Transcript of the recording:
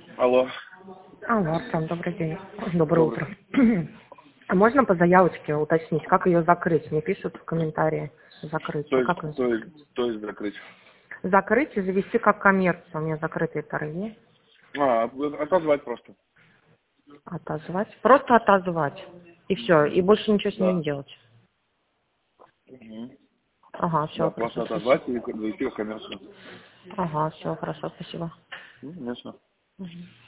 Алло. Алло, Артем, добрый день. Доброе Добрый. утро. А можно по заявочке уточнить, как ее закрыть? Мне пишут в комментарии закрыть. То А есть, как ее то закрыть? есть, то есть закрыть. Закрыть и завести как коммерцию. У меня закрытые торги. Отозвать просто. Отозвать. Просто отозвать. И все. И больше ничего с ней Да. не делать. Мгм. Ага, Да, все, просто хорошо, спасибо. отозвать и завести в коммерцию. Ага, все, хорошо, спасибо. Ясно. Мгм.